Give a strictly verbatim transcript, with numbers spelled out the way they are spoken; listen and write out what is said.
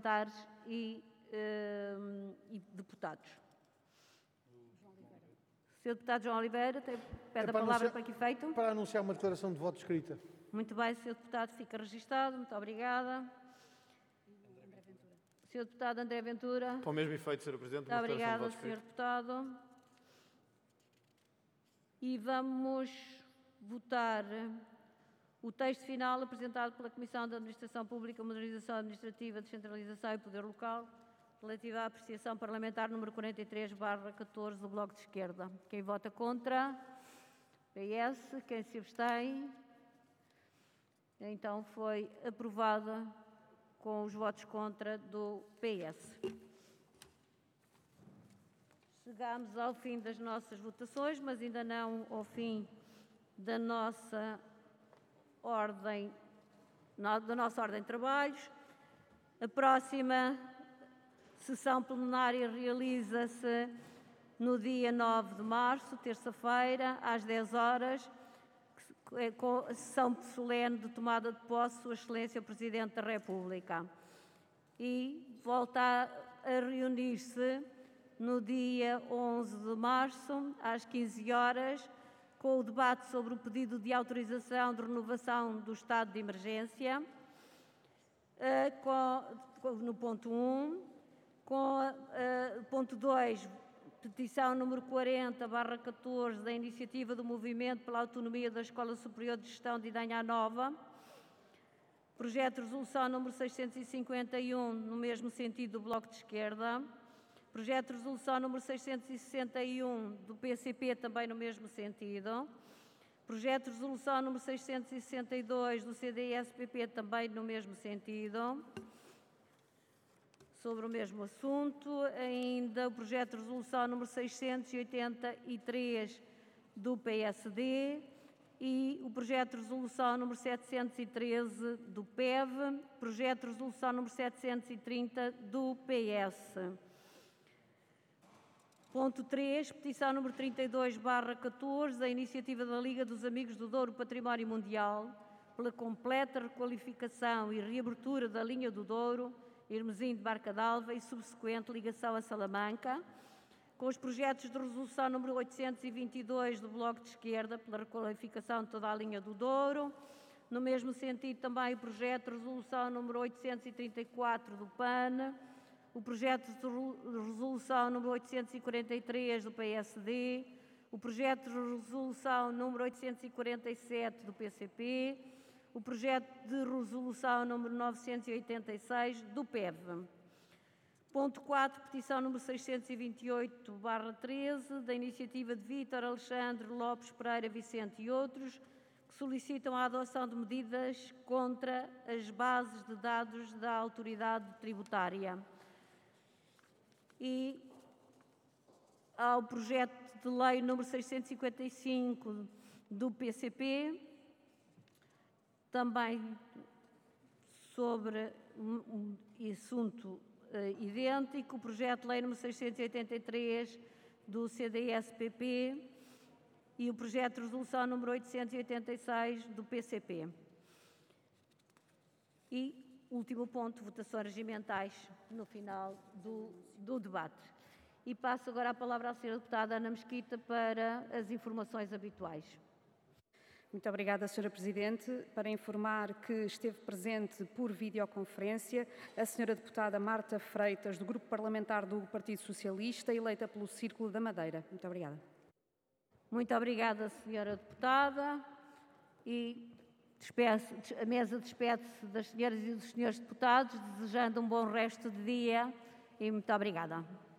parlamentares e, uh, e deputados. senhor Deputado João Oliveira, tem, pede a palavra para que efeito? Para anunciar uma declaração de voto escrita. Muito bem, senhor Deputado, fica registado. Muito obrigada. senhor Deputado André Ventura. Para o mesmo efeito, senhora Presidente, Muito obrigada, senhor Deputado. E vamos votar o texto final apresentado pela Comissão de Administração Pública, Modernização Administrativa, Descentralização e Poder Local, relativa à apreciação parlamentar número quarenta e três barra catorze do Bloco de Esquerda. Quem vota contra? P S. Quem se abstém? Então foi aprovada com os votos contra do P S. Chegamos ao fim das nossas votações, mas ainda não ao fim da nossa ordem, da nossa ordem de trabalhos. A próxima sessão plenária realiza-se no dia nove de março, terça-feira, às dez horas, com a sessão solene de tomada de posse, Sua Excelência o Presidente da República. E volta a reunir-se no dia onze de março, às quinze horas, com o debate sobre o pedido de autorização de renovação do estado de emergência, com, no ponto um, com uh, ponto dois, petição número quarenta barra catorze da iniciativa do Movimento pela Autonomia da Escola Superior de Gestão de Idanha Nova, projeto de resolução número seiscentos e cinquenta e um, no mesmo sentido do Bloco de Esquerda, projeto de resolução número seiscentos e sessenta e um do P C P, também no mesmo sentido, projeto de resolução número seiscentos e sessenta e dois do C D S P P, também no mesmo sentido. Sobre o mesmo assunto, ainda o projeto de resolução número seiscentos e oitenta e três do P S D e o projeto de resolução número setecentos e treze do P E V, projeto de resolução número setecentos e trinta do P S. Ponto três, petição número trinta e dois barra catorze, da iniciativa da Liga dos Amigos do Douro Património Mundial, pela completa requalificação e reabertura da linha do Douro, Hermesim de Barca d'Alva e subsequente ligação a Salamanca, com os projetos de resolução número oitocentos e vinte e dois do Bloco de Esquerda, pela requalificação de toda a linha do Douro, no mesmo sentido também o projeto de resolução número oitocentos e trinta e quatro do P A N, o projeto de resolução número oitocentos e quarenta e três do P S D, o projeto de resolução número oitocentos e quarenta e sete do P C P, o projeto de resolução número novecentos e oitenta e seis do P E V. Ponto quatro, petição número seiscentos e vinte e oito barra treze, da iniciativa de Vítor Alexandre Lopes Pereira Vicente e outros, que solicitam a adoção de medidas contra as bases de dados da autoridade tributária. E ao projeto de lei número seiscentos e cinquenta e cinco do P C P, também sobre um assunto uh, idêntico, o projeto de lei número seiscentos e oitenta e três do C D S P P e o projeto de resolução número oitocentos e oitenta e seis do P C P. E último ponto, votações regimentais no final do, do debate. E passo agora a palavra à senhora deputada Ana Mesquita para as informações habituais. Muito obrigada, senhora Presidente. Para informar que esteve presente por videoconferência a senhora deputada Marta Freitas, do Grupo Parlamentar do Partido Socialista, eleita pelo Círculo da Madeira. Muito obrigada. Muito obrigada, senhora deputada. E a mesa despede-se das senhoras e dos senhores deputados, desejando um bom resto de dia e muito obrigada.